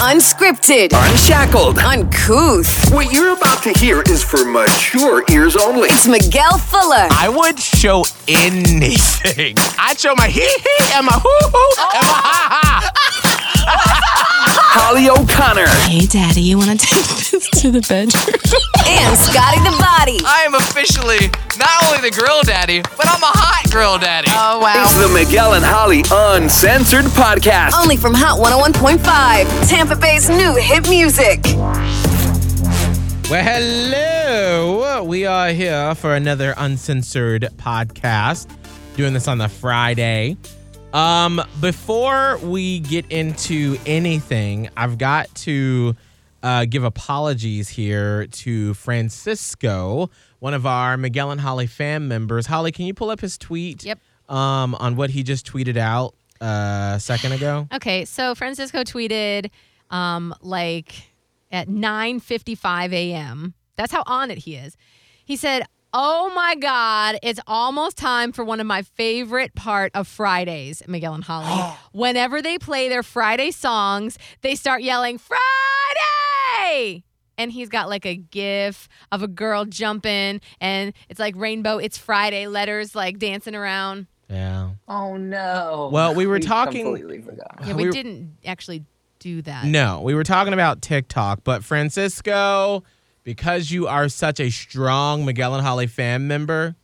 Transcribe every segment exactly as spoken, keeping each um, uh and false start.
Unscripted. Unshackled. Uncouth. What you're about to hear is for mature ears only. It's Miguel Fuller. I would show anything. I'd show my hee-hee and my hoo-hoo and my ha-ha. Holly O'Connor. Hey, Daddy, you want to take this to the bedroom? And Scotty the Body. I am officially not only the grill daddy, but I'm a hot grill daddy. Oh, wow. It's the Miguel and Holly Uncensored Podcast. Only from Hot one oh one point five. Tampa Bay's new hit music. Well, hello. We are here for another Uncensored Podcast. Doing this on the Friday. Um, before we get into anything, I've got to uh, give apologies here to Francisco, one of our Miguel and Holly fan members. Holly, can you pull up his tweet? Yep. Um, on what he just tweeted out uh, a second ago? Okay, so Francisco tweeted um, like at nine fifty-five a.m. That's how on it he is. He said, "Oh my God, it's almost time for one of my favorite part of Fridays, Miguel and Holly. Whenever they play their Friday songs, they start yelling, Friday! And he's got like a gif of a girl jumping, and it's like rainbow, it's Friday, letters like dancing around. Yeah. Oh, no. Well, we were We talking. completely forgot. Yeah, we We- didn't actually do that. No, we were talking about TikTok, but Francisco, because you are such a strong Miguel and Holly fan member,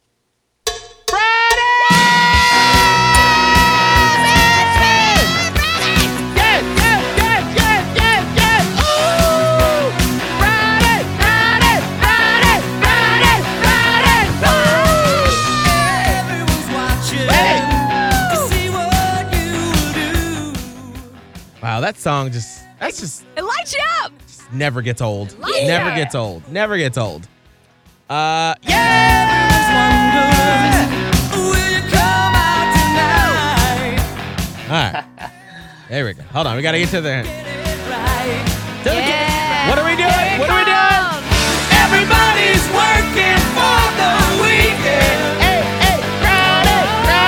wow, that song just, that's just It lights you up! never gets old. Yeah. Never gets old. Never gets old. Uh, yeah! All right. There we go. Hold on. We got to get to the... to the- Yeah. What are we doing? What are we doing? Everybody's working for the weekend. Hey, hey, Friday,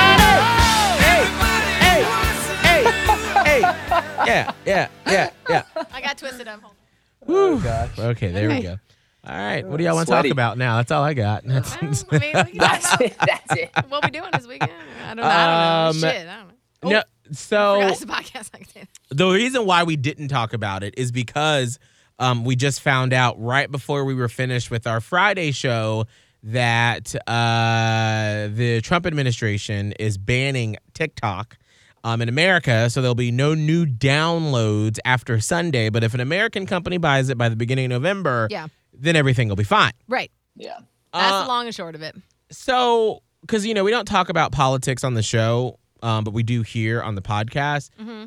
Friday. Hey, hey, hey. Yeah, yeah, yeah, yeah. I got twisted up. Woo. gosh. Okay, there we Okay. go. All right. What do y'all want to talk Sweaty. about now? That's all I got. That's, I mean, we can That's talk it. That's it. about what we doing this weekend. I don't know. I don't know. Um, Shit, I don't know. Oh, no, I so... forgot it's a podcast. I can say that. The reason why we didn't talk about it is because um, we just found out right before we were finished with our Friday show that uh, the Trump administration is banning TikTok um, in America. So there'll be no new downloads after Sunday. But if an American company buys it by the beginning of November, Yeah. then everything will be fine. Right. Yeah. That's Uh, the long and short of it. So, because, you know, we don't talk about politics on the show, um, but we do here on the podcast. Mm-hmm.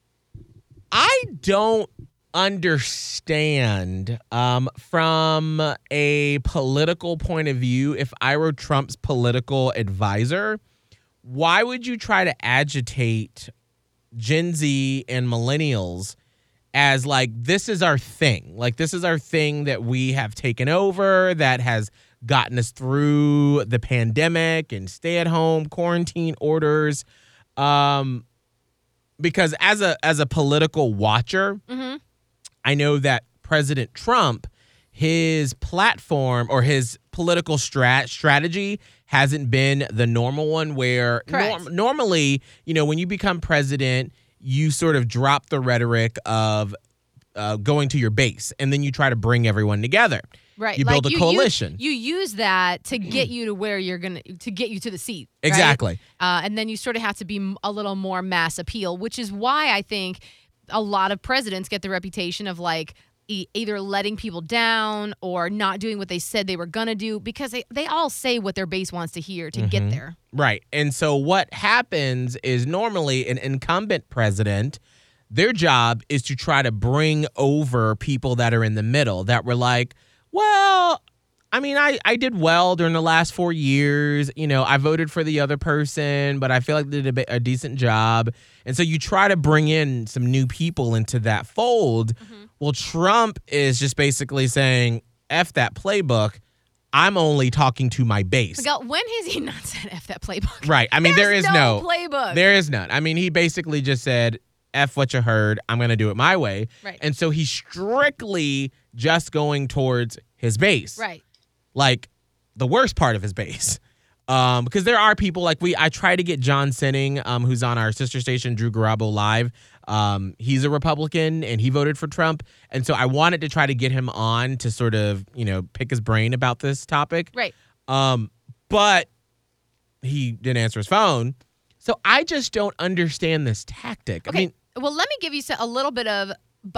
I don't understand um, from a political point of view, if I were Trump's political advisor, why would you try to agitate Gen Z and millennials as like, this is our thing. Like, this is our thing that we have taken over, that has gotten us through the pandemic and stay-at-home quarantine orders. Um, because as a as a political watcher, Mm-hmm. I know that President Trump, his platform or his political strat strategy hasn't been the normal one where Correct. norm- normally, you know, when you become president, you sort of drop the rhetoric of uh, going to your base and then you try to bring everyone together. Right. You like build a you, coalition. You, you use that to get you to where you're going to, to get you to the seat. right? Exactly. Uh, and then you sort of have to be m- a little more mass appeal, which is why I think a lot of presidents get the reputation of like e- either letting people down or not doing what they said they were going to do, because they, they all say what their base wants to hear to get there. Right. And so what happens is normally an incumbent president, their job is to try to bring over people that are in the middle that were like, well, I mean, I, I did well during the last four years. You know, I voted for the other person, but I feel like they did a, bit- a decent job. And so you try to bring in some new people into that fold. Mm-hmm. Well, Trump is just basically saying, F that playbook. I'm only talking to my base. Miguel, when has he not said F that playbook? Right. I mean, there There's is no no playbook. There is none. I mean, he basically just said, F what you heard. I'm going to do it my way. Right. And so he's strictly just going towards his base. Right. Like the worst part of his base. Um, because there are people like we, I try to get John Sinning, um, who's on our sister station, Drew Garabo Live. Um, he's a Republican and he voted for Trump. And so I wanted to try to get him on to sort of, you know, pick his brain about this topic. Right. Um, but he didn't answer his phone. So I just don't understand this tactic. Okay. I mean, well, let me give you so- a little bit of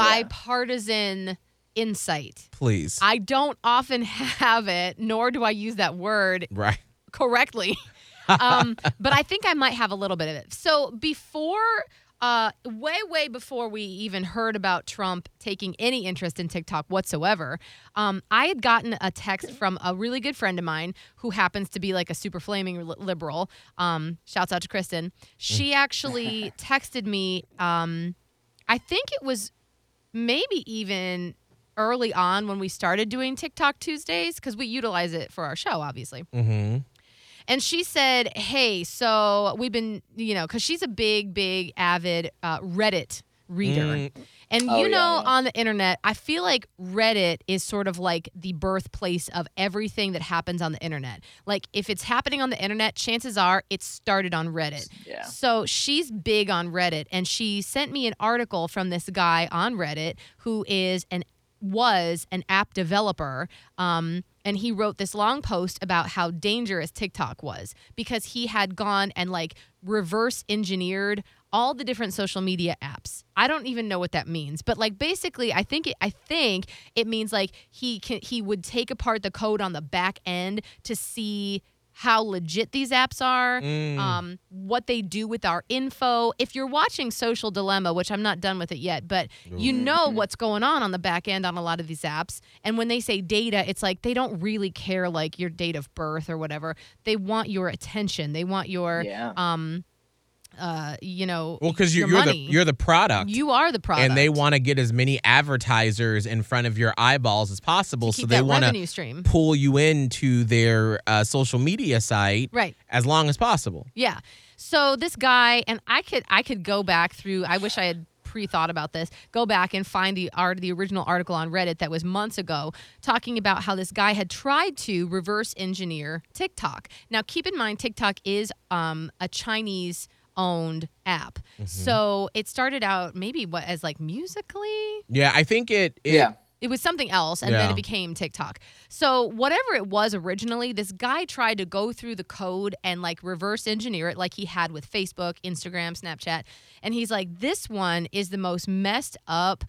bipartisan insight. please. I don't often have it, nor do I use that word right. correctly. um, but I think I might have a little bit of it. So before, uh, way, way before we even heard about Trump taking any interest in TikTok whatsoever, um, I had gotten a text from a really good friend of mine who happens to be like a super flaming li- liberal. Um, shouts out to Kristen. She actually texted me, um, I think it was maybe even early on when we started doing TikTok Tuesdays, because we utilize it for our show, obviously. Mm-hmm. And she said, hey, so we've been, you know, because she's a big, big, avid uh, Reddit reader. Mm. And Oh, you yeah, know, yeah. on the internet, I feel like Reddit is sort of like the birthplace of everything that happens on the internet. Like, if it's happening on the internet, chances are it started on Reddit. Yeah. So she's big on Reddit, and she sent me an article from this guy on Reddit who is an was an app developer, um, and he wrote this long post about how dangerous TikTok was because he had gone and like reverse engineered all the different social media apps. I don't even know what that means, but like basically, I think it, I think it means like he can he would take apart the code on the back end to see how legit these apps are, Mm. um, what they do with our info. If you're watching Social Dilemma, which I'm not done with it yet, but you know what's going on on the back end on a lot of these apps. And when they say data, it's like they don't really care like your date of birth or whatever. They want your attention. They want your, Yeah. um, uh, you know, Well, because your you're, you're the money. you're the product. You are the product. And they want to get as many advertisers in front of your eyeballs as possible. to keep So they that want revenue to stream. pull you into their uh, social media site Right. as long as possible. Yeah. So this guy, and I could I could go back through. I wish I had pre-thought about this. Go back and find the art the original article on Reddit that was months ago, talking about how this guy had tried to reverse engineer TikTok. Now, keep in mind, TikTok is um, a Chinese owned app. So it started out maybe what as like Musically. Yeah, I think it. it Yeah. It was something else, and then Yeah. it became TikTok. So whatever it was originally, this guy tried to go through the code and like reverse engineer it like he had with Facebook, Instagram, Snapchat. And he's like, this one is the most messed up,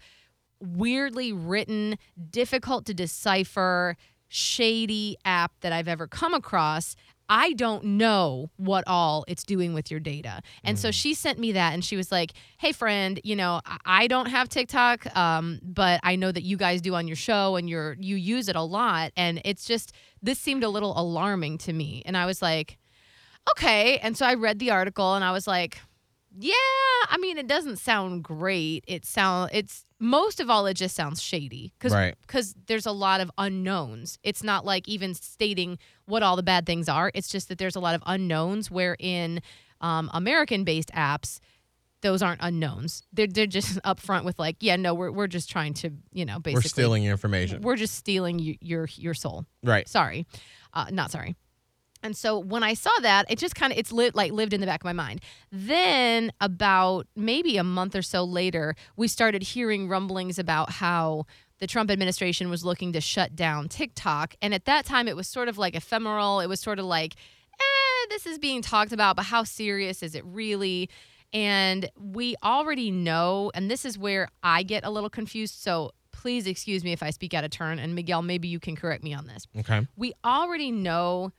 weirdly written, difficult to decipher, shady app that I've ever come across. I don't know what all it's doing with your data. And so she sent me that, and she was like, hey, friend, you know, I- I don't have TikTok, um, but I know that you guys do on your show, and you're you use it a lot. And it's just, this seemed a little alarming to me. And I was like, okay. And so I read the article, and I was like, yeah, I mean, it doesn't sound great. It sound it's most of all, it just sounds shady because Right. there's a lot of unknowns. It's not like even stating what all the bad things are. It's just that there's a lot of unknowns. Where in um, American-based apps, those aren't unknowns. They're they're just upfront with like, yeah, no, we're we're just trying to, you know, basically We're stealing your information. We're just stealing you, your your soul. Right. Sorry, uh, not sorry. And so when I saw that, it just kind of, it's lit, like lived in the back of my mind. Then about maybe a month or so later, we started hearing rumblings about how the Trump administration was looking to shut down TikTok. And at that time, it was sort of like ephemeral. It was sort of like, eh, this is being talked about, but how serious is it really? And we already know, and this is where I get a little confused. So please excuse me if I speak out of turn. And Miguel, maybe you can correct me on this. Okay. We already know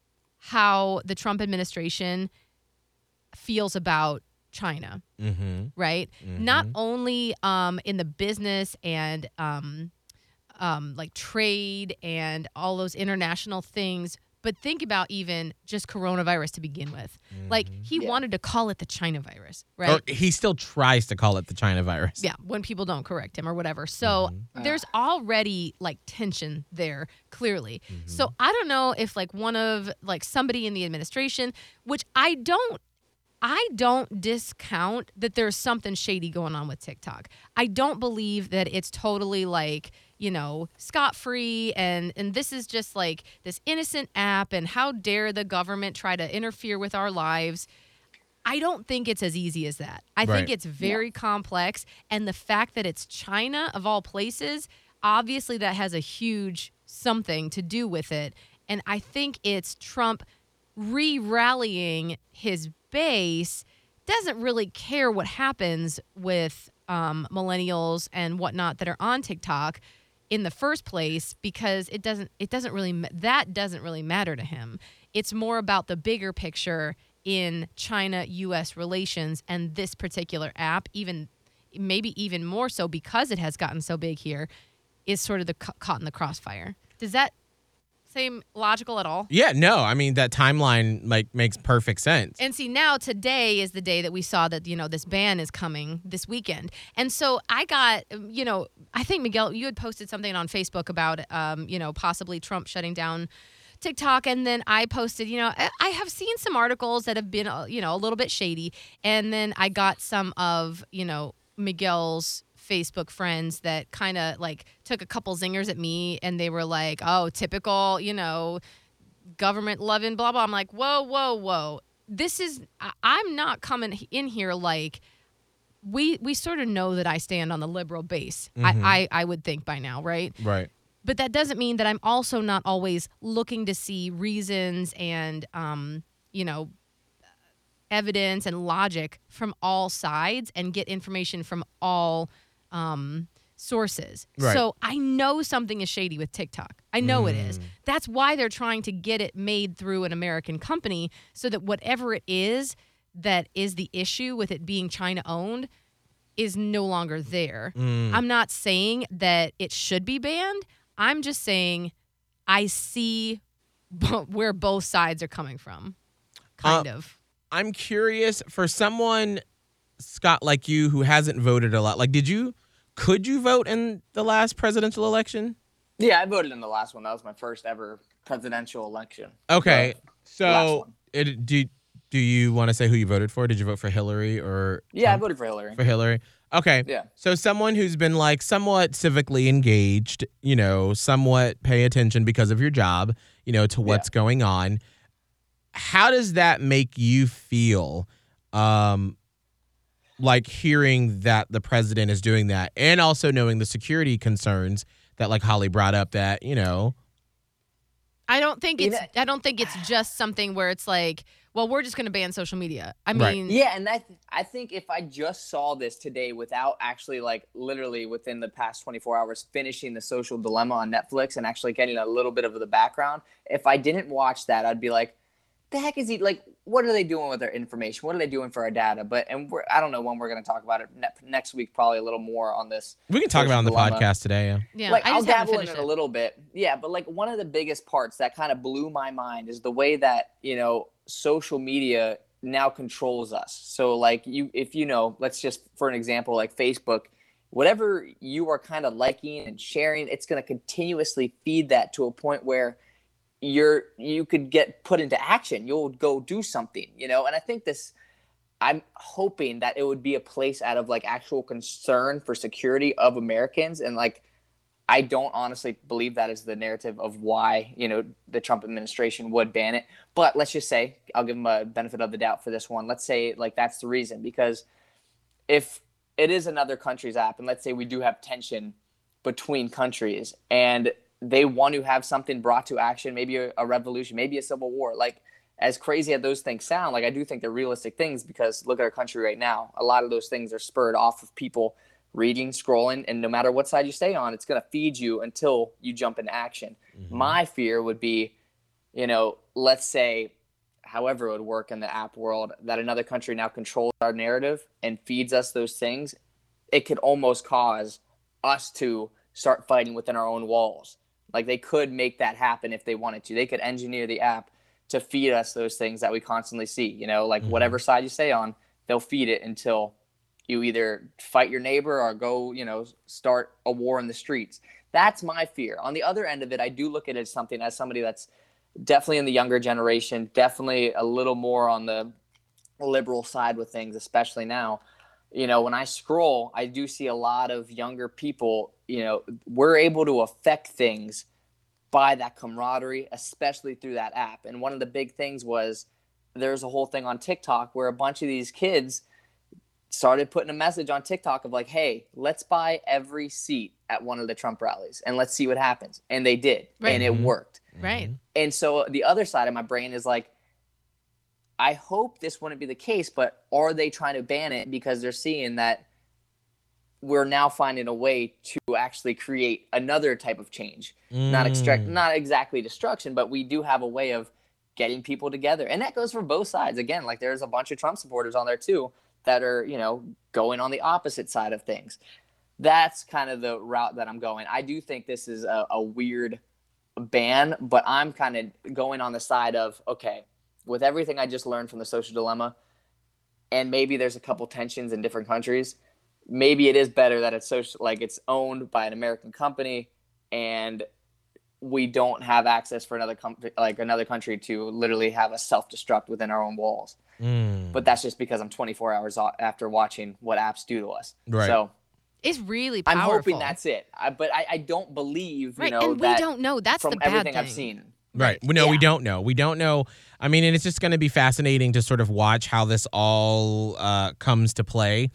how the Trump administration feels about China, Mm-hmm. right? Not only um, in the business and um, um, like trade and all those international things, but think about even just coronavirus to begin with. Like he Yeah. wanted to call it the China virus, right? Or he still tries to call it the China virus. Yeah, when people don't correct him or whatever. So there's already like tension there, clearly. So I don't know if like one of like somebody in the administration, which I don't I don't discount that there's something shady going on with TikTok. I don't believe that it's totally like, you know, scot-free and and this is just like this innocent app and how dare the government try to interfere with our lives. I don't think it's as easy as that. I Right. think it's very yeah. complex, and the fact that it's China of all places, obviously that has a huge something to do with it. And I think it's Trump re-rallying his base, doesn't really care what happens with um, millennials and whatnot that are on TikTok in the first place, because it doesn't it doesn't really that doesn't really matter to him. It's more about the bigger picture in China U S relations, and this particular app, even maybe even more so because it has gotten so big here, is sort of the ca- caught in the crossfire. Does that seem logical at all? Yeah, no. I mean, that timeline like makes perfect sense. And see, now today is the day that we saw that, you know, this ban is coming this weekend. And so I got, you know, I think, Miguel, you had posted something on Facebook about, um, you know, possibly Trump shutting down TikTok. And then I posted, you know, I have seen some articles that have been, uh, you know, a little bit shady. And then I got some of, you know, Miguel's Facebook friends that kind of like took a couple zingers at me, and they were like, oh, typical, you know, government loving, blah, blah. I'm like, whoa, whoa, whoa. This is, I- I'm not coming in here like, we we sort of know that I stand on the liberal base. Mhm. I, I I would think by now, right? Right. But that doesn't mean that I'm also not always looking to see reasons and, um, you know, evidence and logic from all sides and get information from all um, sources. Right. So I know something is shady with TikTok. I know Mm. it is. That's why they're trying to get it made through an American company, so that whatever it is that is the issue with it being China owned is no longer there. Mm. I'm not saying that it should be banned. I'm just saying I see bo- where both sides are coming from, kind Uh, of. I'm curious for someone, Scott, like you, who hasn't voted a lot. Like, did you, could you vote in the last presidential election? Yeah, I voted in the last one. That was my first ever presidential election. Okay, The last so one. it, do do you want to say who you voted for? Did you vote for Hillary or Yeah, I Trump? voted for Hillary. For Hillary. Okay. Yeah. So someone who's been like somewhat civically engaged, you know, somewhat pay attention because of your job, you know, to what's going on. How does that make you feel? Um, like hearing that the president is doing that, and also knowing the security concerns that like Holly brought up, that, you know, I don't think You it's. know- I don't think it's just something where it's like, well, we're just going to ban social media. I Right. mean, Yeah, and that I think if I just saw this today without actually like literally within the past twenty-four hours finishing The Social Dilemma on Netflix and actually getting a little bit of the background, if I didn't watch that, I'd be like, the heck is he like, what are they doing with their information? What are they doing for our data? But and we're, I don't know when we're going to talk about it ne- next week, probably a little more on this. we can talk about it on the Dilemma. podcast today. Yeah. yeah. Like I I'll just haven't dabble in finished it a little bit. Yeah, but like one of the biggest parts that kind of blew my mind is the way that, you know, social media now controls us. So like you, if you know, let's just, for an example, like Facebook, whatever you are kind of liking and sharing, it's going to continuously feed that to a point where you're, you could get put into action. You'll go do something, you know? And I think this, I'm hoping that it would be a place out of like actual concern for security of Americans. And like, I don't honestly believe that is the narrative of why, you know, the Trump administration would ban it. But let's just say, I'll give them a benefit of the doubt for this one. Let's say like that's the reason, because if it is another country's app, and let's say we do have tension between countries and they want to have something brought to action, maybe a, a revolution, maybe a civil war, like as crazy as those things sound, like I do think they're realistic things, because look at our country right now. A lot of those things are spurred off of people reading, scrolling, and no matter what side you stay on, it's going to feed you until you jump into action. Mm-hmm. My fear would be, you know, let's say, however it would work in the app world, that another country now controls our narrative and feeds us those things. It could almost cause us to start fighting within our own walls. Like they could make that happen if they wanted to. They could engineer the app to feed us those things that we constantly see, you know, like mm-hmm. whatever side you stay on, they'll feed it until you either fight your neighbor or go, you know, start a war in the streets. That's my fear. On the other end of it, I do look at it as something, as somebody that's definitely in the younger generation, definitely a little more on the liberal side with things, especially now. You know, when I scroll, I do see a lot of younger people, you know, we're able to affect things by that camaraderie, especially through that app. And one of the big things was there's a whole thing on TikTok where a bunch of these kids started putting a message on TikTok of like, hey, let's buy every seat at one of the Trump rallies and let's see what happens. And they did. Right. And it worked. Right. And so the other side of my brain is like, I hope this wouldn't be the case, but are they trying to ban it because they're seeing that we're now finding a way to actually create another type of change, Mm. not extract, not exactly destruction, but we do have a way of getting people together. And that goes for both sides. Again, like there's a bunch of Trump supporters on there too that are, you know, going on the opposite side of things. That's kind of the route that I'm going. I do think this is a, a weird ban, but I'm kind of going on the side of, okay, with everything I just learned from the Social Dilemma, and maybe there's a couple tensions in different countries, maybe it is better that it's social, like it's owned by an American company, and we don't have access for another company, like another country, to literally have a self-destruct within our own walls. Mm. But that's just because I'm twenty-four hours after watching what apps do to us. Right. So It's really powerful. I'm hoping that's it. I, but I, I don't believe, you right. know, and we that don't know. That's from the bad everything thing. I've seen. Right. No, Yeah. we don't know. We don't know. I mean, and it's just going to be fascinating to sort of watch how this all uh, comes to play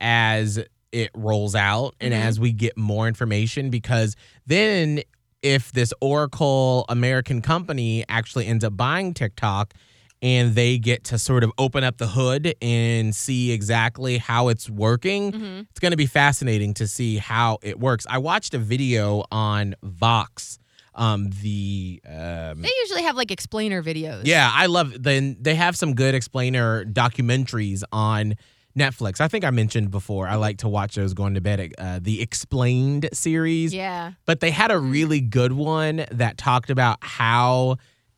as it rolls out and Mhm. as we get more information, because then if this Oracle American company actually ends up buying TikTok and they get to sort of open up the hood and see exactly how it's working, Mhm. it's going to be fascinating to see how it works. I watched a video on Vox. Um, the um, They usually have like explainer videos. yeah, I love. Then they have some good explainer documentaries on Netflix. I think I mentioned before. I like to watch those going to bed. Uh, the Explained series. Yeah. But they had a really good one that talked about how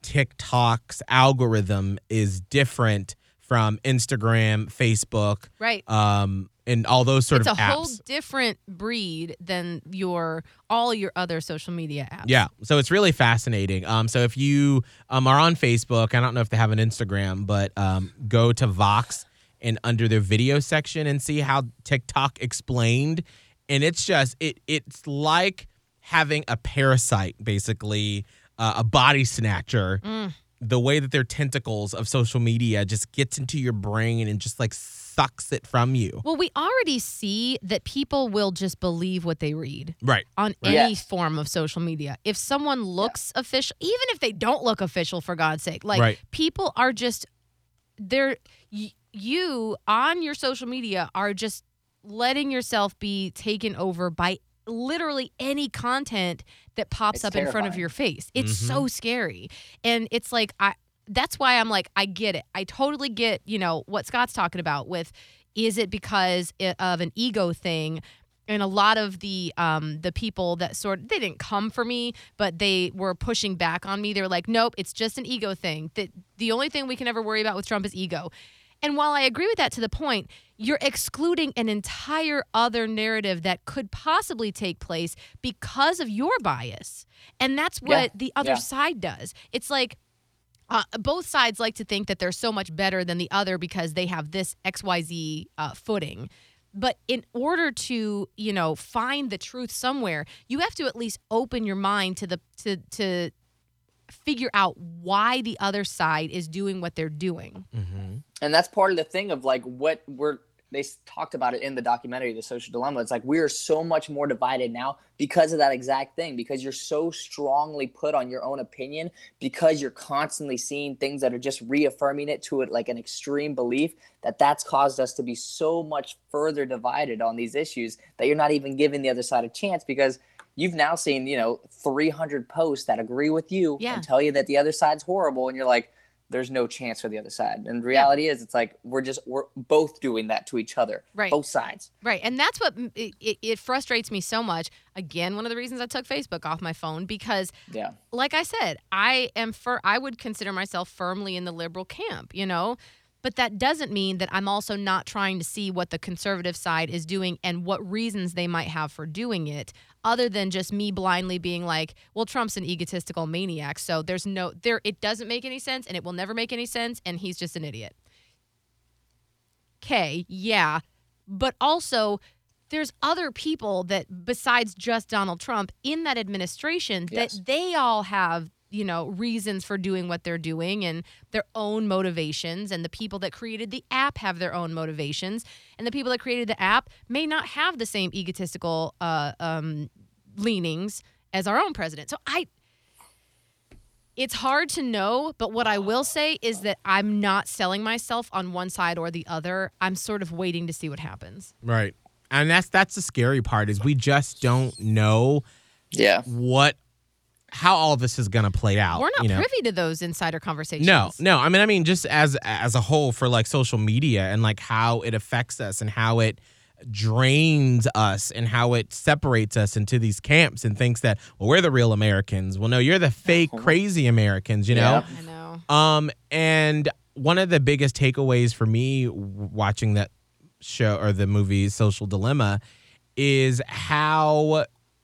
TikTok's algorithm is different from Instagram, Facebook, Right. um, and all those sort it's of a apps. whole different breed than your all your other social media apps. Yeah, so it's really fascinating. Um, so if you um, are on Facebook, I don't know if they have an Instagram, but um, go to Vox and under their video section and see how TikTok explained. And it's just it it's like having a parasite, basically uh, a body snatcher. Mm. The way that their tentacles of social media just gets into your brain and just like sucks it from you. Well, we already see that people will just believe what they read Right. on Right. any Yes. form of social media. If someone looks official, even if they don't look official, for God's sake, like Right. people are just they're y- you on your social media are just letting yourself be taken over by literally any content that pops It's up in front of terrifying. your face. It's Mhm. so scary. And it's like I that's why I'm like I get it. I totally get, you know, what Scott's talking about with is it because i- of an ego thing? And a lot of the um, the people that sort they didn't come for me, but they were pushing back on me. They were like, "Nope, it's just an ego thing. That the only thing we can ever worry about with Trump is ego." And while I agree with that to the point, you're excluding an entire other narrative that could possibly take place because of your bias. And that's what Yeah, the other yeah. side does. It's like uh, both sides like to think that they're so much better than the other because they have this X Y Z uh, footing. But in order to, you know, find the truth somewhere, you have to at least open your mind to the to to figure out why the other side is doing what they're doing. Mm-hmm. And that's part of the thing of like what we're they s- talked about it in the documentary The Social Dilemma. It's like we are so much more divided now because of that exact thing, because you're so strongly put on your own opinion, because you're constantly seeing things that are just reaffirming it to it like an extreme belief, that that's caused us to be so much further divided on these issues that you're not even giving the other side a chance, because you've now seen, you know, three hundred posts that agree with you Yeah. and tell you that the other side's horrible, and you're like, there's no chance for the other side. And the reality is, it's like we're just we're both doing that to each other, Right. both sides. Right. And that's what m- it, it, it frustrates me so much. Again, one of the reasons I took Facebook off my phone, because Yeah. like I said, I am for I would consider myself firmly in the liberal camp, you know? But that doesn't mean that I'm also not trying to see what the conservative side is doing and what reasons they might have for doing it, other than just me blindly being like, well, Trump's an egotistical maniac, so there's no there it doesn't make any sense and it will never make any sense and he's just an idiot. okay, yeah. But also, there's other people that, besides just Donald Trump, in that administration, Yes. that they all have, you know, reasons for doing what they're doing and their own motivations. And the people that created the app have their own motivations. And the people that created the app may not have the same egotistical uh, um, leanings as our own president. So I, it's hard to know, but what I will say is that I'm not selling myself on one side or the other. I'm sort of waiting to see what happens. Right. And that's that's the scary part is we just don't know Yeah. what how all this is going to play out. We're not you know? privy to those insider conversations. No, no. I mean, I mean, just as as a whole for like social media and like how it affects us and how it drains us and how it separates us into these camps and thinks that, well, we're the real Americans. Well, no, you're the fake, crazy Americans, you know? Yeah. I know. Um, and one of the biggest takeaways for me w- watching that show or the movie Social Dilemma is how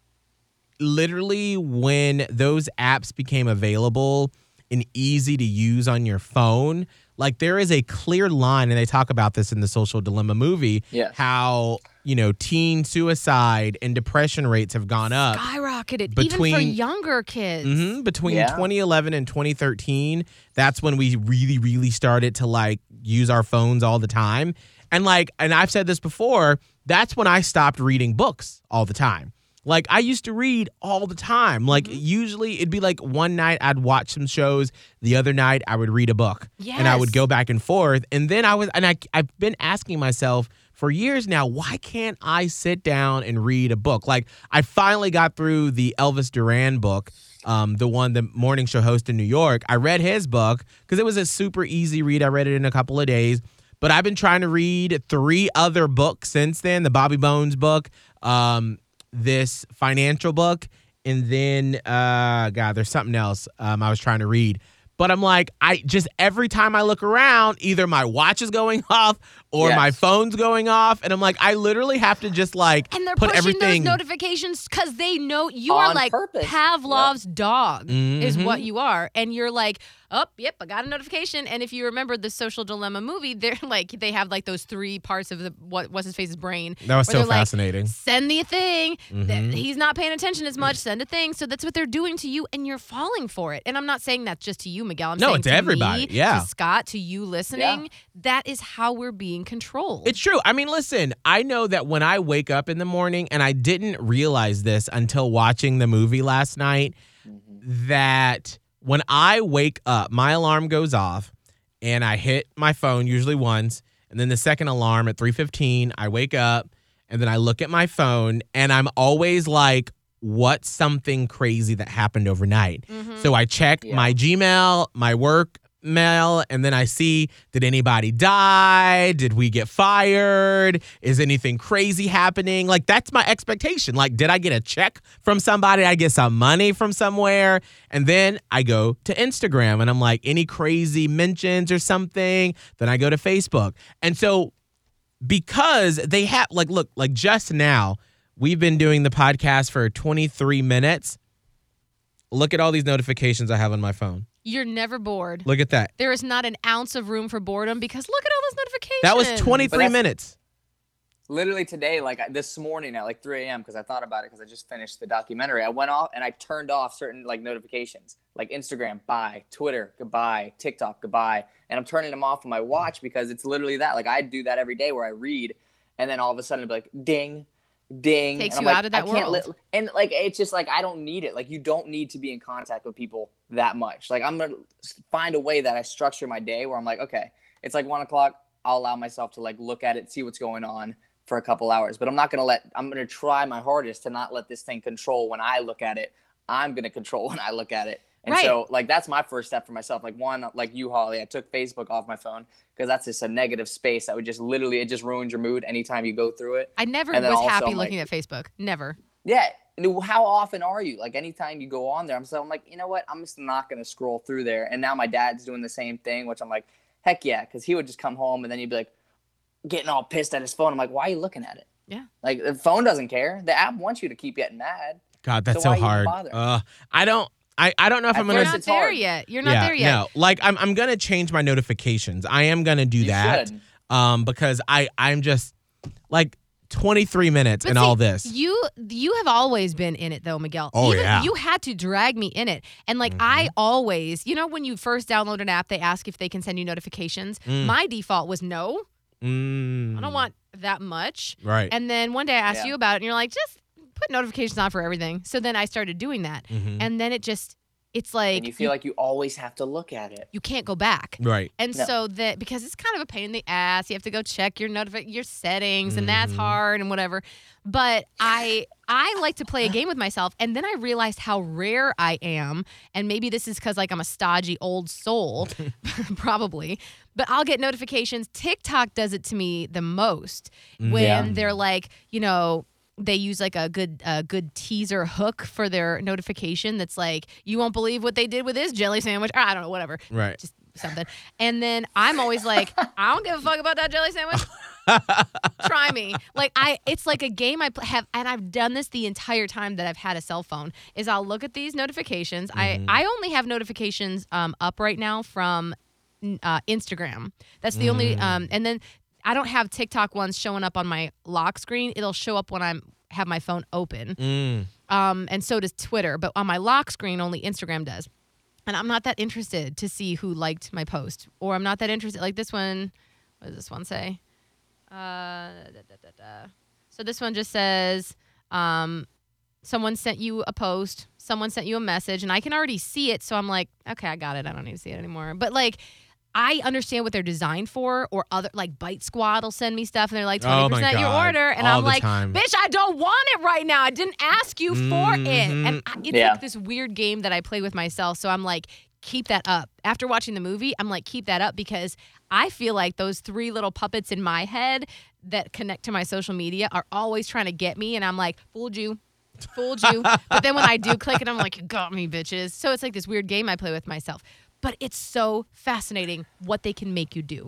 literally when those apps became available and easy to use on your phone, like there is a clear line, and they talk about this in the Social Dilemma movie, Yes. how, you know, teen suicide and depression rates have gone up. Skyrocketed, even for Between- younger kids. hmm Between Yeah. twenty eleven and twenty thirteen, that's when we really, really started to like use our phones all the time. And like, and I've said this before, that's when I stopped reading books all the time. Like I used to read all the time. Like usually it'd be like one night I'd watch some shows, the other night I would read a book. And I would Yes. go back and forth. And then I was, and I, I've been asking myself for years now, why can't I sit down and read a book? Like I finally got through the Elvis Duran book, um, the one the morning show host in New York. I read his book because it was a super easy read. I read it in a couple of days. But I've been trying to read three other books since then, the Bobby Bones book, um, this financial book, and then, uh, God, there's something else um, I was trying to read. But I'm like, I just every time I look around, either my watch is going off or Yes. my phone's going off. And I'm like, I literally have to just like And they're put pushing everything. those notifications because they know you are On like purpose. Pavlov's dog is Mhm. what you are. And you're like, oh, yep, I got a notification. And if you remember the Social Dilemma movie, they're like, they have like those three parts of the, what, what's his face's brain. That was where so they're like, fascinating. Send me a thing. Th- Mhm. He's not paying attention as much. Send a thing. So that's what they're doing to you, and you're falling for it. And I'm not saying that's just to you, Miguel. I'm No, saying to to everybody. me, Yeah. to Scott, to you listening. That is how we're being controlled. It's true. I mean, listen, I know that when I wake up in the morning, and I didn't realize this until watching the movie last night, that when I wake up, my alarm goes off and I hit my phone usually once, and then the second alarm at three fifteen, I wake up and then I look at my phone and I'm always like, what's something crazy that happened overnight? So I check Yeah. my Gmail, my work mail, and then I see, did anybody die? Did we get fired? Is anything crazy happening? Like, that's my expectation. Like, did I get a check from somebody? Did I get some money from somewhere? And then I go to Instagram and I'm like, any crazy mentions or something? Then I go to Facebook. And so because they have, like, look, like just now, we've been doing the podcast for twenty-three minutes. Look at all these notifications I have on my phone. You're never bored. Look at that. There is not an ounce of room for boredom because look at all those notifications. That was But twenty-three that's- minutes. Literally today, like I- this morning at like three a.m. because I thought about it because I just finished the documentary. I went off and I turned off certain like notifications, like Instagram, bye, Twitter, goodbye, TikTok, goodbye, and I'm turning them off on my watch because it's literally that. Like I do that every day where I read, and then all of a sudden it'd be like ding, ding, Takes and I'm you like, out of that I can't world. li- and like it's just like I don't need it. Like you don't need to be in contact with people that much. Like I'm gonna find a way that I structure my day where I'm like, okay, it's like one o'clock. I'll allow myself to like look at it, see what's going on for a couple hours, but I'm not going to let, I'm going to try my hardest to not let this thing control when I look at it. I'm going to control when I look at it. And Right. so like, that's my first step for myself. Like one, like you, Holly, I took Facebook off my phone because that's just a negative space that would just literally, it just ruins your mood anytime you go through it. I never And then was also happy I'm looking like- at Facebook. Never. Yeah. And how often are you? Like anytime you go on there, I'm so I'm like, you know what? I'm just not going to scroll through there. And now my dad's doing the same thing, which I'm like, heck yeah. Cause he would just come home and then he'd be like getting all pissed at his phone. I'm like, why are you looking at it? Yeah. Like the phone doesn't care. The app wants you to keep getting mad. God, that's So so, why even hard. bother? Uh, I don't. I, I don't know if At I'm You're gonna. first not it's there hard. yet. You're not yeah, there yet. no. Like I'm. I'm gonna change my notifications. I am gonna do You that. should. um, because I I'm just like twenty-three minutes But and see, all this. You you have always been in it though, Miguel. Oh, Even, yeah. You had to drag me in it. And like Mhm. I always, you know, when you first download an app, they ask if they can send you notifications. Mm. My default was no. Mm, I don't want that much. right. And then one day I asked Yeah. you about it and you're like, just put notifications on for everything. So then I started doing that. Mhm. And then it just it's like And you feel like you always have to look at it. you can't go back. Right. And No. so that because it's kind of a pain in the ass, you have to go check your notifi- your settings, and that's Mhm. hard and whatever. But I I like to play a game with myself, and then I realized how rare I am, and maybe this is because like I'm a stodgy old soul, probably. But I'll get notifications. TikTok does it to me the most when Yeah. they're like, you know. They use like a good a good teaser hook for their notification that's like, you won't believe what they did with this jelly sandwich. Or I don't know, whatever. Right. Just something. And then I'm always like, I don't give a fuck about that jelly sandwich. Try me. Like I, it's like a game I pl- have, and I've done this the entire time that I've had a cell phone. Is I'll look at these notifications. Mhm. I I only have notifications um up right now from uh, Instagram. That's the only Mm. um, and then I don't have TikTok ones showing up on my lock screen. It'll show up when I'm have my phone open. Mm. Um, and so does Twitter, but on my lock screen, only Instagram does. And I'm not that interested to see who liked my post, or I'm not that interested. Like this one, what does this one say? Uh, da, da, da, da. So this one just says, um, someone sent you a post, someone sent you a message, and I can already see it. So I'm like, okay, I got it. I don't need to see it anymore. But like, I understand what they're designed for, or other like Bite Squad will send me stuff and they're like Oh twenty my percent your God. order, and All I'm the like, time. bitch, I don't want it right now. I didn't ask you for it, Mhm. and I, it's Yeah. like this weird game that I play with myself. So I'm like, keep that up. After watching the movie, I'm like, keep that up because I feel like those three little puppets in my head that connect to my social media are always trying to get me, and I'm like, fooled you. Fooled you. But then when I do click it, I'm like, you got me, bitches. So it's like this weird game I play with myself. But it's so fascinating what they can make you do.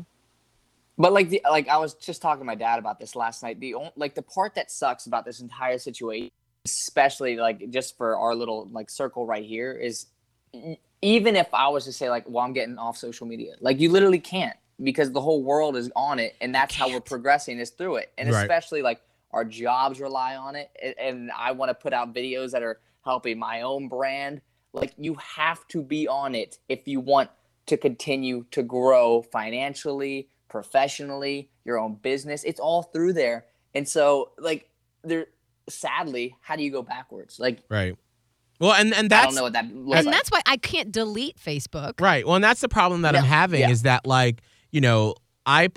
But like the like I was just talking to my dad about this last night. The on- like the part that sucks about this entire situation, especially like just for our little like circle right here, is e- even if I was to say like, well, I'm getting off social media, like you literally can't because the whole world is on it, and that's how we're progressing is through it, and Right. especially like our jobs rely on it, and, and I want to put out videos that are helping my own brand. Like you have to be on it if you want to continue to grow financially, professionally, your own business. It's all through there. And so like there sadly, how do you go backwards? Like Right. Well, and and I that's don't know what that looks And like. that's why I can't delete Facebook. right. Well, and that's the problem that I'm Yeah. having Yeah. is that like, you know, I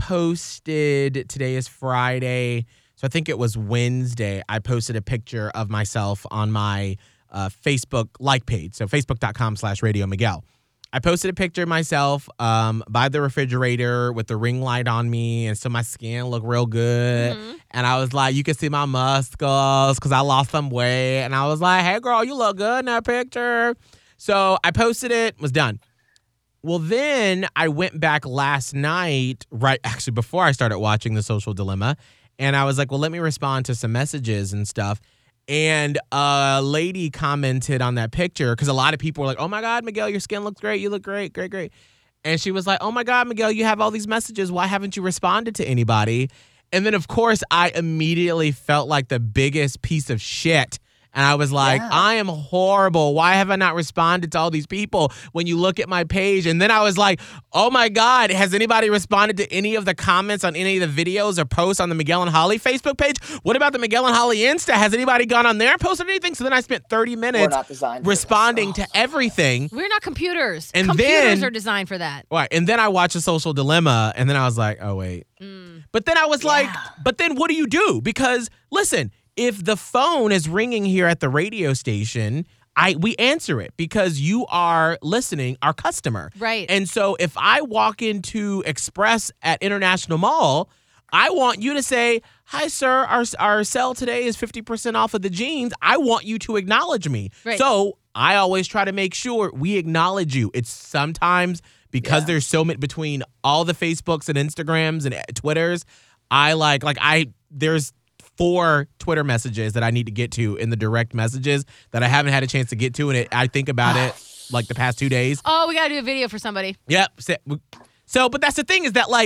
posted today is Friday, so I think it was Wednesday. I posted a picture of myself on my uh, Facebook like page. So facebook.com slash Radio Miguel. I posted a picture of myself um, by the refrigerator with the ring light on me, and so my skin looked real good. Mhm. And I was like, you can see my muscles because I lost some weight. And I was like, hey, girl, you look good in that picture. So I posted it, was done. Well, then I went back last night, right actually before I started watching The Social Dilemma, and I was like, well, let me respond to some messages and stuff. And a lady commented on that picture because a lot of people were like, oh my God, Miguel, your skin looks great. You look great, great, great. And she was like, oh my God, Miguel, you have all these messages. Why haven't you responded to anybody? And then, of course, I immediately felt like the biggest piece of shit. And I was like, Yeah. I am horrible. Why have I not responded to all these people when you look at my page? And then I was like, oh my God, has anybody responded to any of the comments on any of the videos or posts on the Miguel and Holly Facebook page? What about the Miguel and Holly Insta? Has anybody gone on there and posted anything? So then I spent thirty We're minutes not designed for this. responding Oh. to everything. We're not computers. And computers then- are designed for that. Right. And then I watched A Social Dilemma, and then I was like, oh, wait. Mm. But then I was like, Yeah. but then what do you do? Because listen, if the phone is ringing here at the radio station, I we answer it because you are listening, our customer. Right. And so if I walk into Express at International Mall, I want you to say, hi, sir, our, our sale today is fifty percent off of the jeans. I want you to acknowledge me. Right. So I always try to make sure we acknowledge you. It's sometimes because Yeah. there's so many between all the Facebooks and Instagrams and Twitters. I like, like I, there's four Twitter messages that I need to get to in the direct messages that I haven't had a chance to get to. And it, I think about it like the past two days. Oh, we got to do a video for somebody. Yep. So, so, but that's the thing is that like,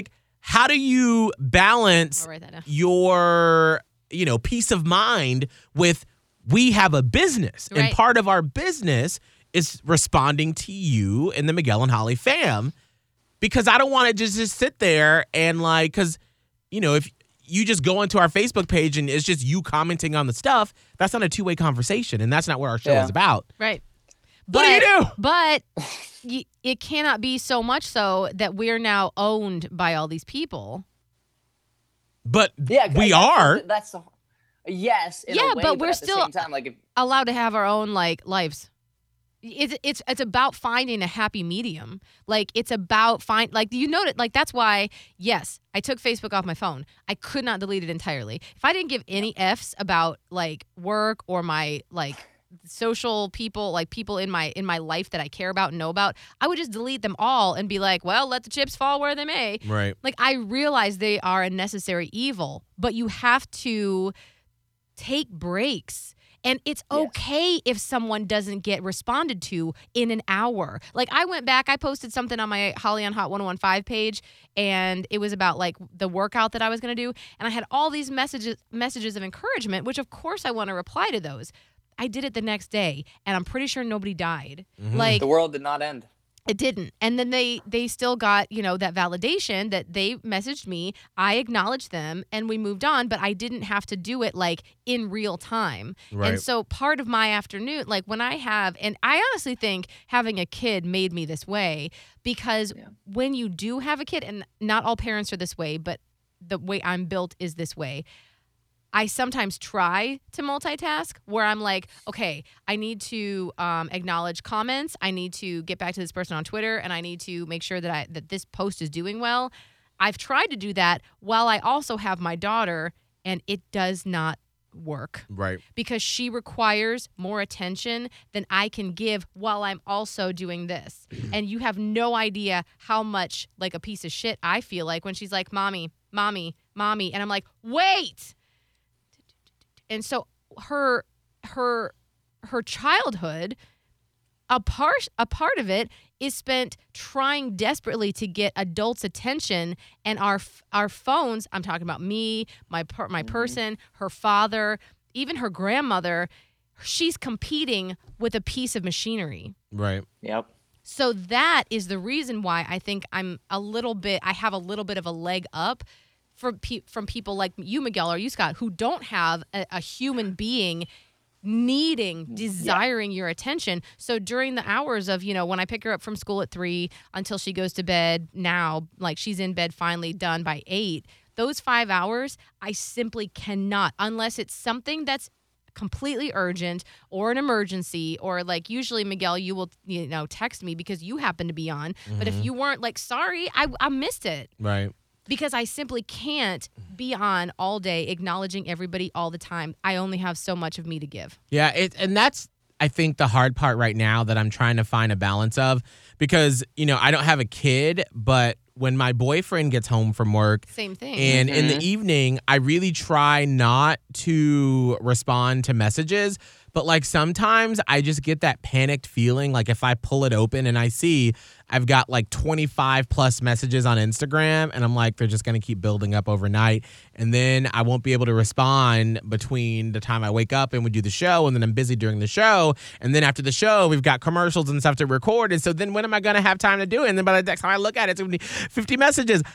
how do you balance I'll write that down. your, you know, peace of mind with we have a business, and Right. part of our business is responding to you and the Miguel and Holly fam, because I don't want to just, just sit there and like, because, you know, if you just go into our Facebook page and it's just you commenting on the stuff, that's not a two-way conversation, and that's not what our show Yeah. is about. Right. What do you do? But y- it cannot be so much so that we're now owned by all these people. But Yeah, we that's- are. That's the, yes. In Yeah, a way, but we're at the still- same time, like if, Allowed to have our own like lives. It's it's it's about finding a happy medium. Like it's about find like you know it like that's why yes I took Facebook off my phone. I could not delete it entirely. If I didn't give any f's about like work or my like social people like people in my in my life that I care about and know about, I would just delete them all and be like, well, let the chips fall where they may. Right. Like I realize they are a necessary evil, but you have to take breaks. And it's okay if someone doesn't get responded to in an hour. Like I went back, I posted something on my Holly on Hot ten fifteen page, and it was about like the workout that I was going to do. And I had all these messages messages of encouragement, which of course I want to reply to those. I did it the next day, and I'm pretty sure nobody died. Like the world did not end. it didn't. And then they they still got, you know, that validation that they messaged me. I acknowledged them and we moved on, but I didn't have to do it like in real time. Right. And so part of my afternoon, like when I have, and I honestly think having a kid made me this way because when you do have a kid, and not all parents are this way, but the way I'm built is this way. I sometimes try to multitask where I'm like, okay, I need to um, acknowledge comments. I need to get back to this person on Twitter, and I need to make sure that I that this post is doing well. I've tried to do that while I also have my daughter, and it does not work Right. because she requires more attention than I can give while I'm also doing this. And you have no idea how much like a piece of shit I feel like when she's like, mommy, mommy, mommy. And I'm like, wait. And so her her her childhood, a part a part of it is spent trying desperately to get adults' attention, and our our phones. I'm talking about me, my per, my person, her father, even her grandmother. She's competing with a piece of machinery. Right. Yep. So that is the reason why I think I'm a little bit. I have a little bit of a leg up. From, pe- from people like you, Miguel, or you, Scott, who don't have a, a human being needing, desiring your attention. So during the hours of, you know, when I pick her up from school at three until she goes to bed now, like she's in bed finally done by eight, those five hours, I simply cannot, unless it's something that's completely urgent or an emergency, or like usually, Miguel, you will, you know, text me because you happen to be on. Mm-hmm. But if you weren't, like, sorry, I, I missed it. Right. Because I simply can't be on all day acknowledging everybody all the time. I only have so much of me to give. Yeah, it, and that's, I think, the hard part right now that I'm trying to find a balance of, because, you know, I don't have a kid, but when my boyfriend gets home from work, Same thing. and in the evening, I really try not to respond to messages. But like sometimes I just get that panicked feeling, like if I pull it open and I see I've got like twenty-five plus messages on Instagram, and I'm like, they're just going to keep building up overnight. And then I won't be able to respond between the time I wake up and we do the show, and then I'm busy during the show. And then after the show, we've got commercials and stuff to record. And so then when am I going to have time to do it? And then by the next time I look at it, it's going to be fifty messages.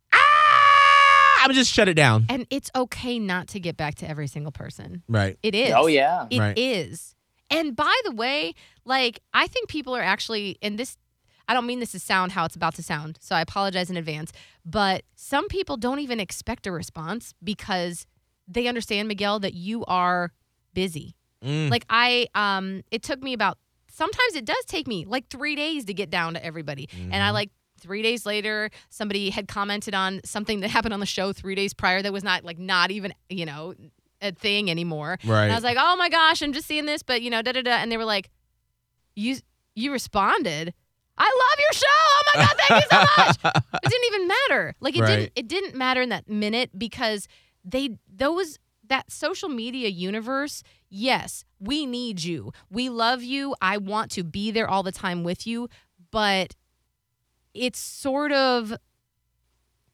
I'm just shut it down. And it's okay not to get back to every single person. Right. It is. Oh, yeah. It is. Right. And by the way, like, I think people are actually, and this, I don't mean this to sound how it's about to sound, so I apologize in advance, but some people don't even expect a response because they understand, Miguel, that you are busy. Mm. Like, I, um, it took me about, sometimes it does take me like three days to get down to everybody. Mm-hmm. And I like, Three days later, somebody had commented on something that happened on the show three days prior that was not like not even, you know, a thing anymore. Right. And I was like, oh my gosh, I'm just seeing this, but you know, da da da. And they were like, you you responded. I love your show. Oh my God, thank you so much. It didn't even matter. Like it Right. didn't it didn't matter in that minute because they those that social media universe, yes, we need you. We love you. I want to be there all the time with you, but it's sort of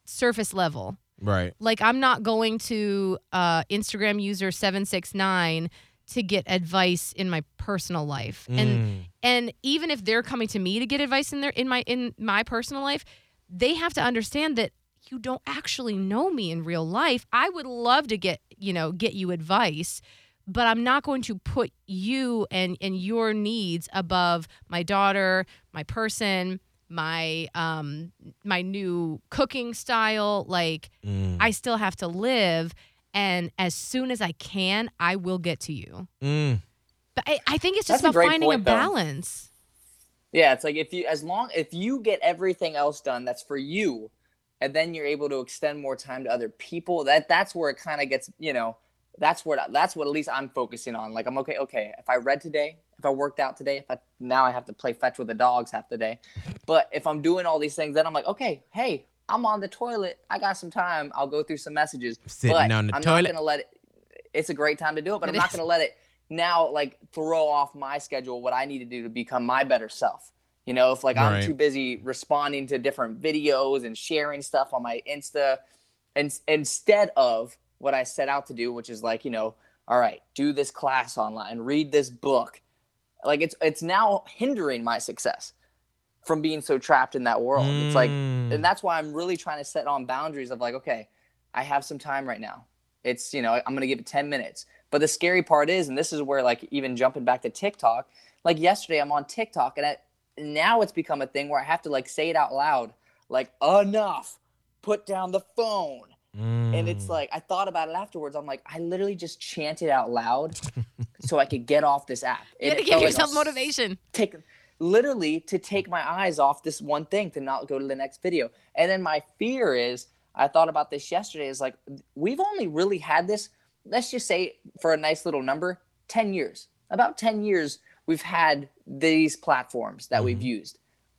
surface level. Right. Like, I'm not going to uh, Instagram user seven six nine to get advice in my personal life. Mm. And and even if they're coming to me to get advice in their in my in my personal life, they have to understand that you don't actually know me in real life. I would love to get, you know, get you advice, but I'm not going to put you and and your needs above my daughter, my person, my um my new cooking style. Like, Mm. I still have to live, and as soon as I can, I will get to you. Mm. But I, I think it's just That's a about great finding point, a though. balance. Yeah, it's like if you as long if you get everything else done that's for you, and then you're able to extend more time to other people, that that's where it kind of gets, you know, that's where that's what at least I'm focusing on. Like, I'm okay, okay, if I read today, if I worked out today, if I now I have to play fetch with the dogs half the day. But if I'm doing all these things, then I'm like, okay, hey, I'm on the toilet. I got some time. I'll go through some messages. Sitting but on the I'm toilet. not gonna let it it's a great time to do it, but It I'm not is. gonna let it now like throw off my schedule, what I need to do to become my better self. You know, if like Right. I'm too busy responding to different videos and sharing stuff on my Insta, and instead of what I set out to do, which is like, you know, all right, do this class online, read this book. Like it's it's now hindering my success from being so trapped in that world. It's like, Mm. and that's why I'm really trying to set on boundaries of like, okay, I have some time right now. It's, you know, I'm going to give it ten minutes. But the scary part is, and this is where like even jumping back to TikTok, like yesterday I'm on TikTok and I, now it's become a thing where I have to like say it out loud, like, enough, put down the phone. Mm. And it's like, I thought about it afterwards. I'm like, I literally just chanted out loud so I could get off this app. You And got to it give felt like yourself a s- motivation. Take, literally to take my eyes off this one thing, to not go to the next video. And then my fear is, I thought about this yesterday, is like, we've only really had this, let's just say for a nice little number, ten years. About ten years we've had these platforms that we've used.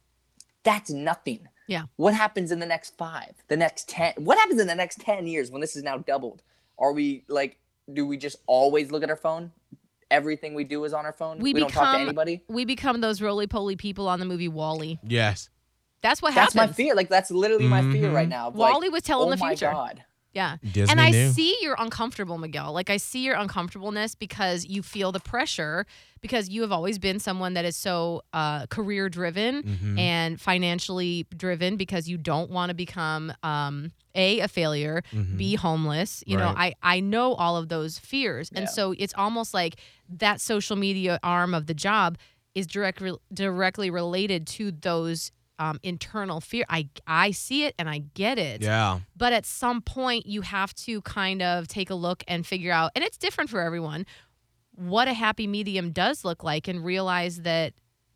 That's nothing. Yeah. What happens in the next five, the next ten? What happens in the next ten years when this is now doubled? Are we like, do we just always look at our phone? Everything we do is on our phone. We We, don't talk to become- anybody. We become those roly-poly people on the movie WALL-E. Yes. That's what That's happens. my fear. Like that's literally my fear Mhm. right now. of, WALL-E like, was telling oh the my future. God. Yeah. Disney and I knew. see you're uncomfortable, Miguel. Like, I see your uncomfortableness because you feel the pressure, because you have always been someone that is so uh, career driven Mhm. and financially driven, because you don't want to become um, A, a failure, Mhm. B, homeless. You know, Right. I, I know all of those fears. And Yeah. so it's almost like that social media arm of the job is direct, directly related to those um, internal fear. I, I see it and I get it. Yeah. But at some point, you have to kind of take a look and figure out, and it's different for everyone, what a happy medium does look like, and realize that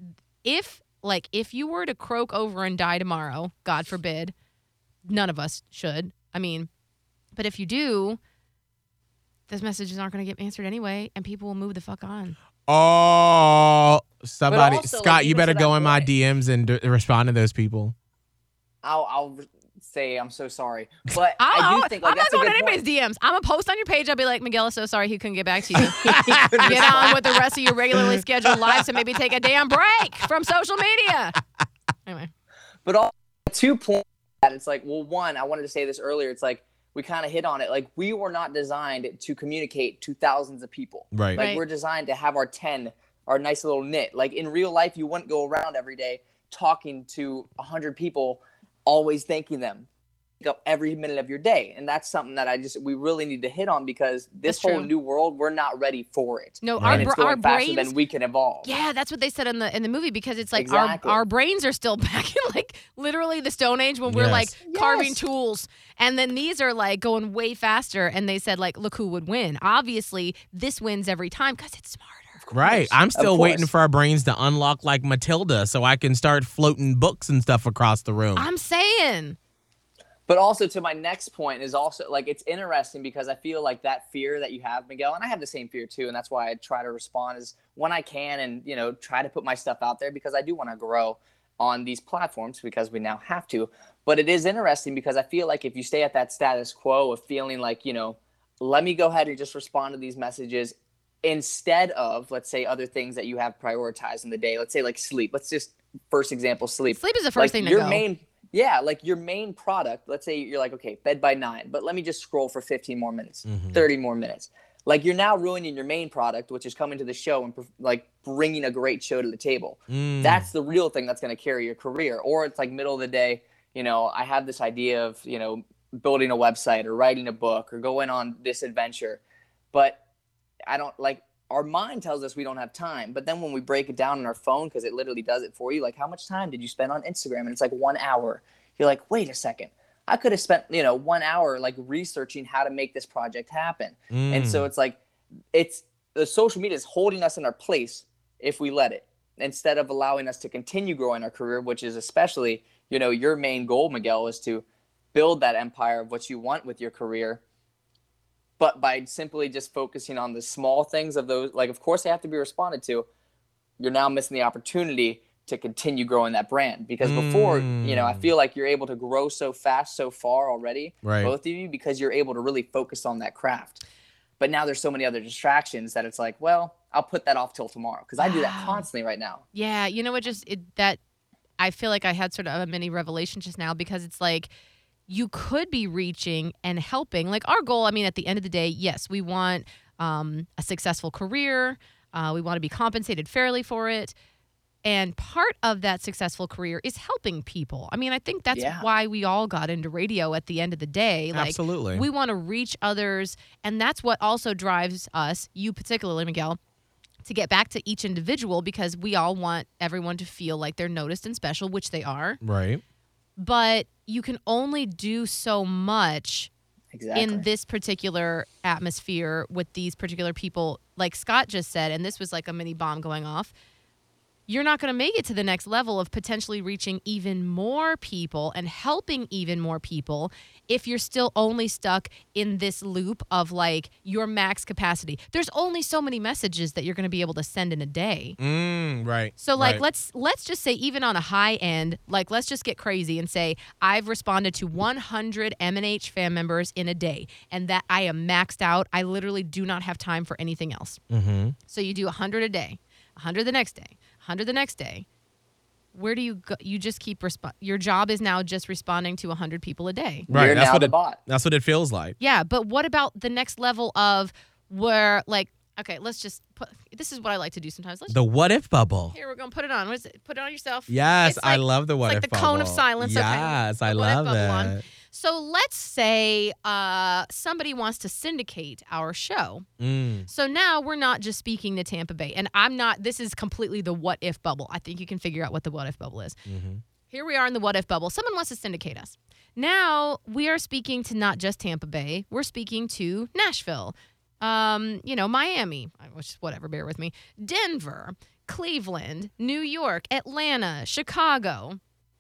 if, like, if you were to croak over and die tomorrow, God forbid, none of us should. I mean, but if you do, those messages aren't going to get answered anyway, and people will move the fuck on. Oh, somebody, also, like, Scott, you even better to go that in my point- D Ms and d- respond to those people. I'll, I'll say I'm so sorry, but I'll, I do I'll- think like I'm not that's a going good to anybody's point. D Ms. I'm going to post on your page. I'll be like, Miguel is so sorry he couldn't get back to you. Get on with the rest of your regularly scheduled lives and maybe take a damn break from social media. Anyway. But all two points that it's like, well, one, I wanted to say this earlier. It's like we kind of hit on it. Like we were not designed to communicate to thousands of people. Right. Like Right. we're designed to have our ten, our nice little knit. Like in real life, you wouldn't go around every day talking to a hundred people, always thanking them. Take up every minute of your day, and that's something that I just we really need to hit on, because this That's whole true. new world, we're not ready for it. No, Right. our, And it's br- our going faster brains. than we can evolve. Yeah, that's what they said in the in the movie, because it's like Exactly. our our brains are still back in like literally the Stone Age when we're Yes. like carving Yes. tools, and then these are like going way faster. And they said like, look who would win. Obviously, this wins every time because it's smarter. Right. I'm still Of waiting course. for our brains to unlock like Matilda so I can start floating books and stuff across the room. I'm saying. But also to my next point is also like it's interesting because I feel like that fear that you have, Miguel, and I have the same fear too, and that's why I try to respond as when I can and you know try to put my stuff out there, because I do want to grow on these platforms because we now have to. But it is interesting because I feel like if you stay at that status quo of feeling like, you know, let me go ahead and just respond to these messages instead of, let's say, other things that you have prioritized in the day. Let's say like sleep. Let's just first example sleep. Sleep is the first Like, thing to your go. main Yeah, like your main product, let's say you're like, okay, bed by nine, but let me just scroll for fifteen more minutes, Mhm. thirty more minutes. Like you're now ruining your main product, which is coming to the show and like bringing a great show to the table. Mm. That's the real thing that's going to carry your career. Or it's like middle of the day, you know, I have this idea of, you know, building a website or writing a book or going on this adventure, but I don't like, our mind tells us we don't have time. But then when we break it down on our phone, because it literally does it for you, like how much time did you spend on Instagram? And it's like one hour. You're like, wait a second. I could have spent, you know, one hour like researching how to make this project happen. Mm. And so it's like, it's the social media is holding us in our place if we let it, instead of allowing us to continue growing our career, which is especially, you know, your main goal, Miguel, is to build that empire of what you want with your career. But by simply just focusing on the small things of those, like, of course they have to be responded to, you're now missing the opportunity to continue growing that brand. Because before, Mm. you know, I feel like you're able to grow so fast, so far already, Right. both of you, because you're able to really focus on that craft. But now there's so many other distractions that it's like, well, I'll put that off till tomorrow. Because I do that Wow. constantly right now. Yeah, you know what? Just it, that I feel like I had sort of a mini revelation just now, because it's like you could be reaching and helping. Like our goal, I mean, at the end of the day, yes, we want um, a successful career. Uh, we want to be compensated fairly for it. And part of that successful career is helping people. I mean, I think that's Yeah. why we all got into radio at the end of the day. Like, Absolutely. we want to reach others. And that's what also drives us, you particularly, Miguel, to get back to each individual, because we all want everyone to feel like they're noticed and special, which they are. Right. But you can only do so much Exactly. in this particular atmosphere with these particular people. Like Scott just said, and this was like a mini bomb going off, you're not going to make it to the next level of potentially reaching even more people and helping even more people if you're still only stuck in this loop of like your max capacity. There's only so many messages that you're going to be able to send in a day. Mm, right. So like right. let's let's just say, even on a high end, like let's just get crazy and say I've responded to one hundred M N H fan members in a day, and that I am maxed out. I literally do not have time for anything else. Mm-hmm. So you do one hundred a day, one hundred the next day, one hundred the next day. Where do you go? You just keep resp- your job is now just responding to one hundred people a day. Right. You're that's now what the it, bot. That's what it feels like. Yeah, but what about the next level of where, like, okay, let's just put, this is what I like to do sometimes. Let's The what if bubble. Here, we're going to put it on. What is it? Put it on yourself. Yes, It's I like- love the what it's if like the bubble. cone of silence. Okay. Yes, I The what if love bubble on. it. So let's say uh, somebody wants to syndicate our show. Mm. So now we're not just speaking to Tampa Bay. And I'm not, this is completely the what if bubble. I think you can figure out what the what if bubble is. Mm-hmm. Here we are in the what if bubble. Someone wants to syndicate us. Now we are speaking to not just Tampa Bay. We're speaking to Nashville, um, you know, Miami, which is whatever, bear with me, Denver, Cleveland, New York, Atlanta, Chicago.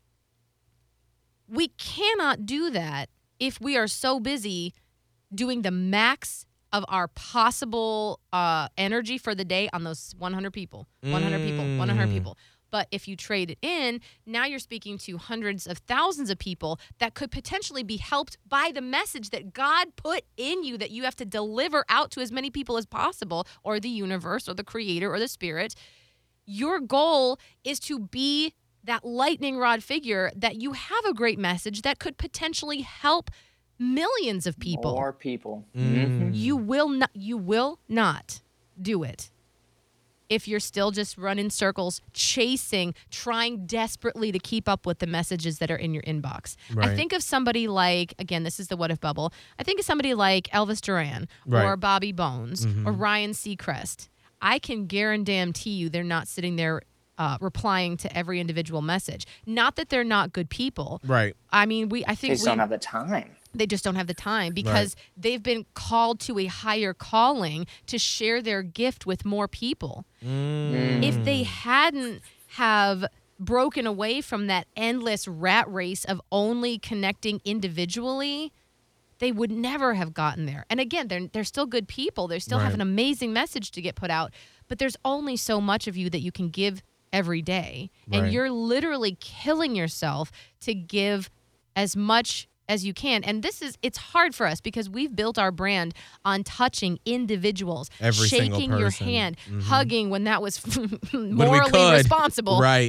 We cannot do that if we are so busy doing the max of our possible uh, energy for the day on those one hundred people, one hundred people, one hundred Mm. people. But if you trade it in, now you're speaking to hundreds of thousands of people that could potentially be helped by the message that God put in you, that you have to deliver out to as many people as possible, or the universe or the creator or the spirit. Your goal is to be that lightning rod figure, that you have a great message that could potentially help millions of people. More people. Mm. You will not you will not do it if you're still just running circles, chasing, trying desperately to keep up with the messages that are in your inbox. I Right. think of somebody like, again, this is the what if bubble. I think of somebody like Elvis Duran Right. or Bobby Bones Mhm. or Ryan Seacrest. I can guarantee you they're not sitting there uh, replying to every individual message. Not that they're not good people. Right. I mean, we I They think just we don't have the time. they just don't have the time because they've been called to a higher calling to share their gift with more people. Mm. If they hadn't have broken away from that endless rat race of only connecting individually, they would never have gotten there. And again, they're they're still good people. They still have Right. an amazing message to get put out, but there's only so much of you that you can give every day. And Right. you're literally killing yourself to give as much as you can. And this is, it's hard for us because we've built our brand on touching individuals, Every single shaking your person. hand, Mhm. hugging when that was When we morally could. responsible. Right.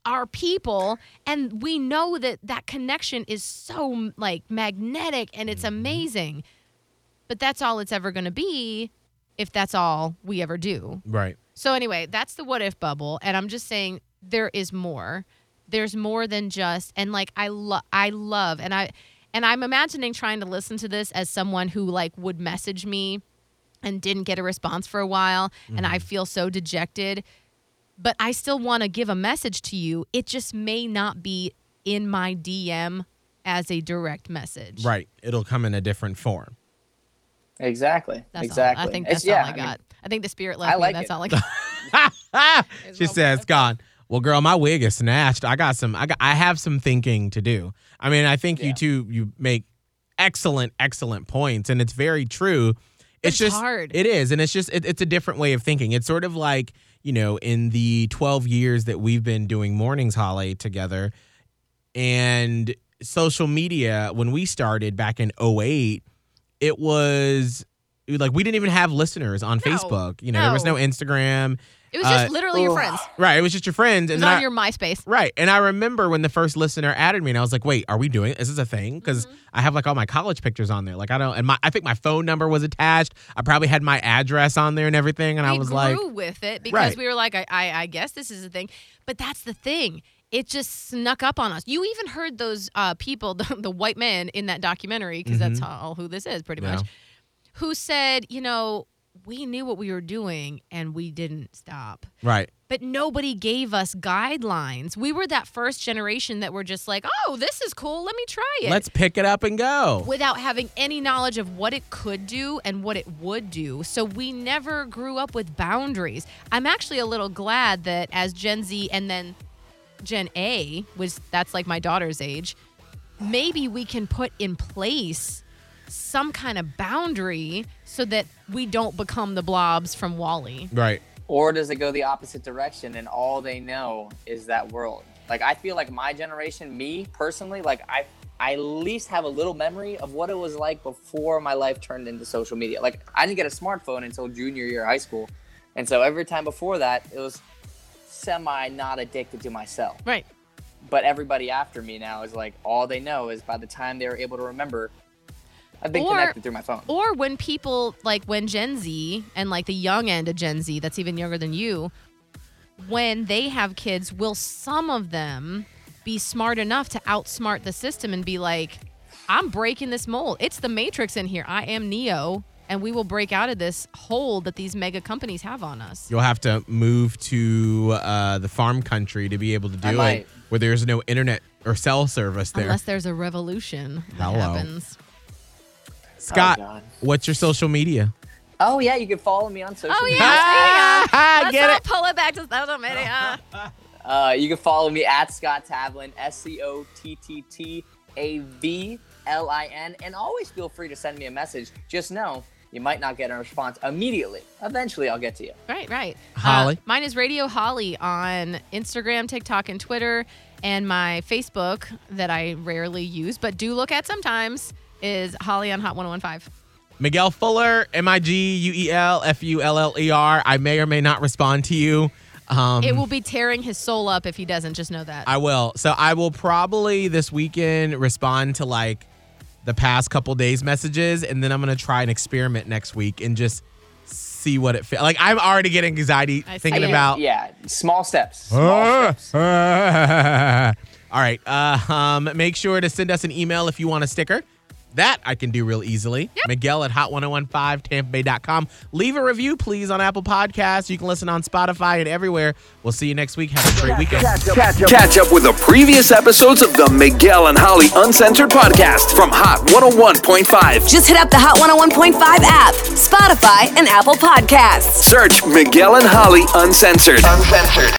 are people, and we know that that connection is so like magnetic and it's amazing. But that's all it's ever going to be if that's all we ever do. Right. So anyway, that's the what if bubble, and I'm just saying there is more. There's more than just, and like I love, I love, and I, and I'm imagining trying to listen to this as someone who like would message me and didn't get a response for a while, mm-hmm. and I feel so dejected, but I still want to give a message to you. It just may not be in my D M as a direct message. Right. It'll come in a different form. Exactly. That's exactly. All. I think that's it's, yeah, all I got. I, mean, I think the spirit left I like me. That's it. all I got. She says, "Gone." Well, girl, my wig is snatched. I got some. I got. I have some thinking to do. I mean, I think Yeah. you two you make excellent, excellent points, and it's very true. It's just hard. It is, and it's just it, it's a different way of thinking. It's sort of like, you know, in the twelve years that we've been doing Mornings Holly together, and social media when we started back in oh eight, it was like we didn't even have listeners on No, Facebook. You know, there was no. no Instagram. It was just Uh, literally your ugh. friends. Right, it was just your friends. It And was then on I- your MySpace. Right. And I remember when the first listener added me and I was like, wait, are we doing it? Is this a thing? Because Mm-hmm. I have like all my college pictures on there. Like I don't, and my, I think my phone number was attached. I probably had my address on there and everything. And we I was grew like, with it because Right. we were like, I, I, I guess this is a thing. But that's the thing. It just snuck up on us. You even heard those uh, people, the, the white men in that documentary, because that's all who this is pretty Mm-hmm. Yeah. much, who said, you know, we knew what we were doing and we didn't stop. right. But nobody gave us guidelines. We were that first generation that were just like, oh, this is cool. Let me try it. Let's pick it up and go. Without having any knowledge of what it could do and what it would do. So we never grew up with boundaries. I'm actually a little glad that as Gen Z and then Gen A, which that's like my daughter's age, maybe we can put in place some kind of boundary so that we don't become the blobs from WALL-E. Right. Or does it go the opposite direction and all they know is that world? Like, I feel like my generation, me personally, like I, I at least have a little memory of what it was like before my life turned into social media. Like, I didn't get a smartphone until junior year of high school. And so every time before that, it was semi not addicted to my cell. Right. But everybody after me now is like, all they know is by the time they're able to remember, I've been Or- connected through my phone. Or when people, like when Gen Z and like the young end of Gen Z, that's even younger than you, when they have kids, will some of them be smart enough to outsmart the system and be like, I'm breaking this mold. It's the Matrix in here. I am Neo, and we will break out of this hold that these mega companies have on us. You'll have to move to uh, the farm country to be able to I do it might. where there's no internet or cell service there. Unless there's a revolution that Hello. happens. Scott, Oh, God. what's your social media? Oh, yeah, you can follow me on social Oh, media. yeah. Ah, Let's get not it. pull it back to social media. Uh, you can follow me at Scott Tavlin, S C O T T T A V L I N, and always feel free to send me a message. Just know you might not get a response immediately. Eventually, I'll get to you. Right, right. Holly? Uh, mine is Radio Holly on Instagram, TikTok, and Twitter. And my Facebook, that I rarely use, but do look at sometimes, is Holly on Hot ten fifteen. Miguel Fuller, M I G U E L F U L L E R. I may or may not respond to you. Um, It will be tearing his soul up if he doesn't. Just know that. I will. So I will probably this weekend respond to like the past couple days messages, and then I'm gonna try an experiment next week and just see what it feels like. I'm already getting anxiety I see. thinking I- about. Yeah, small steps. Small steps. All right. Uh, um, make sure to send us an email if you want a sticker. That I can do real easily. Yep. Miguel at hot ten fifteen tampa bay dot com. Leave a review, please, on Apple Podcasts. You can listen on Spotify and everywhere. We'll see you next week. Have a great weekend. Catch up with the previous episodes of the Miguel and Holly Uncensored podcast from Hot one oh one point five. Just hit up the Hot one oh one point five app, Spotify, and Apple Podcasts. Search Miguel and Holly Uncensored. Uncensored.